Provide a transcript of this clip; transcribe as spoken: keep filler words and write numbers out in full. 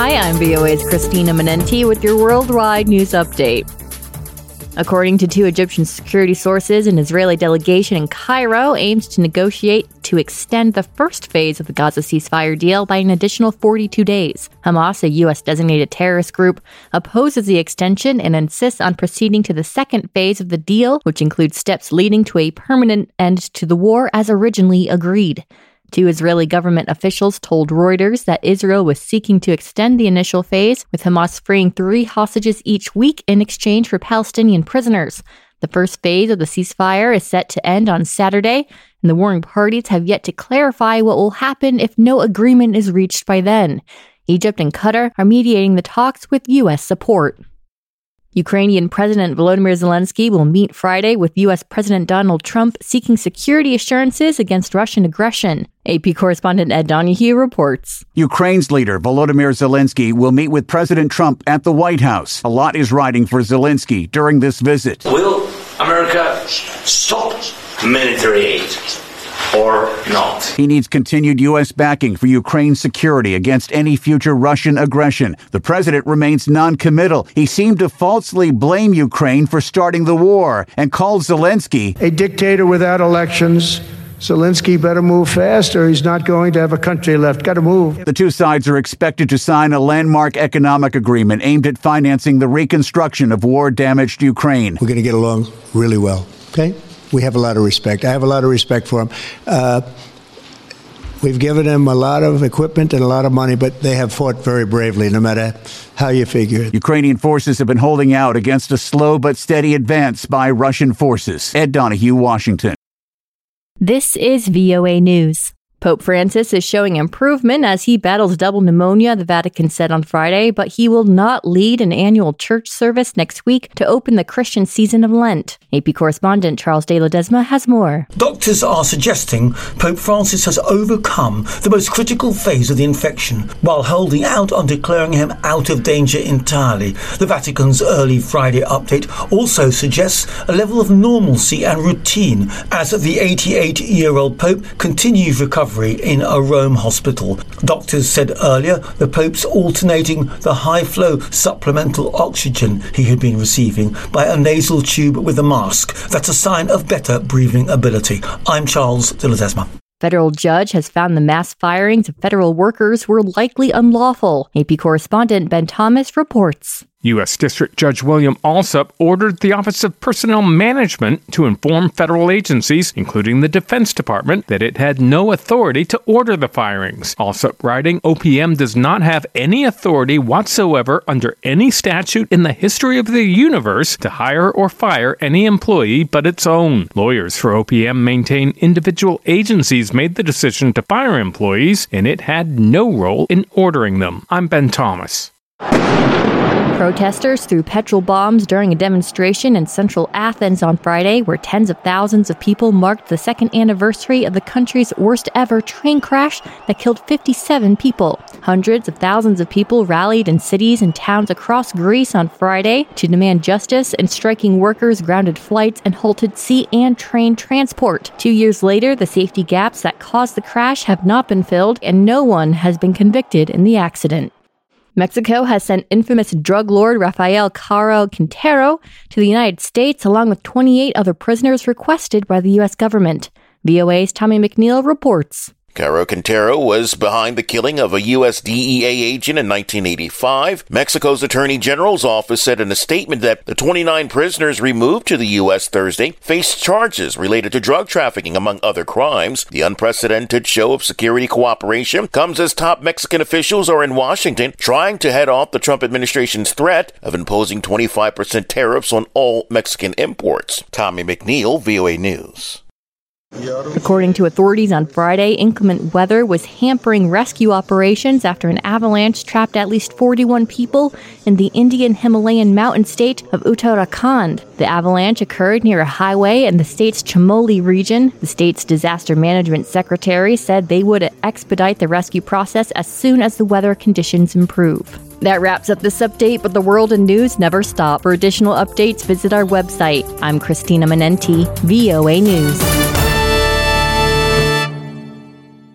Hi, I'm V O A's Christina Manenti with your worldwide news update. According to two Egyptian security sources, an Israeli delegation in Cairo aims to negotiate to extend the first phase of the Gaza ceasefire deal by an additional forty-two days. Hamas, a U S-designated terrorist group, opposes the extension and insists on proceeding to the second phase of the deal, which includes steps leading to a permanent end to the war as originally agreed. Two Israeli government officials told Reuters that Israel was seeking to extend the initial phase, with Hamas freeing three hostages each week in exchange for Palestinian prisoners. The first phase of the ceasefire is set to end on Saturday, and the warring parties have yet to clarify what will happen if no agreement is reached by then. Egypt and Qatar are mediating the talks with U S support. Ukrainian President Volodymyr Zelensky will meet Friday with U S President Donald Trump seeking security assurances against Russian aggression. A P correspondent Ed Donahue reports. Ukraine's leader Volodymyr Zelensky will meet with President Trump at the White House. A lot is riding for Zelensky during this visit. Will America stop military aid or not? He needs continued U S backing for Ukraine's security against any future Russian aggression. The president remains non-committal. He seemed to falsely blame Ukraine for starting the war and called Zelensky a dictator without elections. Zelensky better move fast or he's not going to have a country left. Got to move. The two sides are expected to sign a landmark economic agreement aimed at financing the reconstruction of war-damaged Ukraine. We're going to get along really well, okay? We have a lot of respect. I have a lot of respect for him. Uh, we've given him a lot of equipment and a lot of money, but they have fought very bravely, no matter how you figure it. Ukrainian forces have been holding out against a slow but steady advance by Russian forces. Ed Donahue, Washington. This is V O A News. Pope Francis is showing improvement as he battles double pneumonia, the Vatican said on Friday, but he will not lead an annual church service next week to open the Christian season of Lent. A P correspondent Charles de Ledesma has more. Doctors are suggesting Pope Francis has overcome the most critical phase of the infection while holding out on declaring him out of danger entirely. The Vatican's early Friday update also suggests a level of normalcy and routine as the eighty-eight-year-old Pope continues recovery in a Rome hospital. Doctors said earlier the Pope's alternating the high-flow supplemental oxygen he had been receiving by a nasal tube with a mask. That's a sign of better breathing ability. I'm Charles de Ledesma. Federal judge has found the mass firings of federal workers were likely unlawful. A P correspondent Ben Thomas reports. U S District Judge William Alsup ordered the Office of Personnel Management to inform federal agencies, including the Defense Department, that it had no authority to order the firings. Alsup writing, O P M does not have any authority whatsoever under any statute in the history of the universe to hire or fire any employee but its own. Lawyers for O P M maintain individual agencies made the decision to fire employees, and it had no role in ordering them. I'm Ben Thomas. Protesters threw petrol bombs during a demonstration in central Athens on Friday, where tens of thousands of people marked the second anniversary of the country's worst-ever train crash that killed fifty-seven people. Hundreds of thousands of people rallied in cities and towns across Greece on Friday to demand justice, and striking workers grounded flights and halted sea and train transport. Two years later, the safety gaps that caused the crash have not been filled, and no one has been convicted in the accident. Mexico has sent infamous drug lord Rafael Caro Quintero to the United States, along with twenty-eight other prisoners requested by the U S government. V O A's Tommy McNeil reports. Caro Quintero was behind the killing of a U S D E A agent in nineteen eighty-five. Mexico's Attorney General's office said in a statement that the twenty-nine prisoners removed to the U S Thursday faced charges related to drug trafficking, among other crimes. The unprecedented show of security cooperation comes as top Mexican officials are in Washington trying to head off the Trump administration's threat of imposing twenty-five percent tariffs on all Mexican imports. Tommy McNeil, V O A News. According to authorities on Friday, inclement weather was hampering rescue operations after an avalanche trapped at least forty-one people in the Indian Himalayan mountain state of Uttarakhand. The avalanche occurred near a highway in the state's Chamoli region. The state's disaster management secretary said they would expedite the rescue process as soon as the weather conditions improve. That wraps up this update, but the world and news never stop. For additional updates, visit our website. I'm Christina Manenti, V O A News.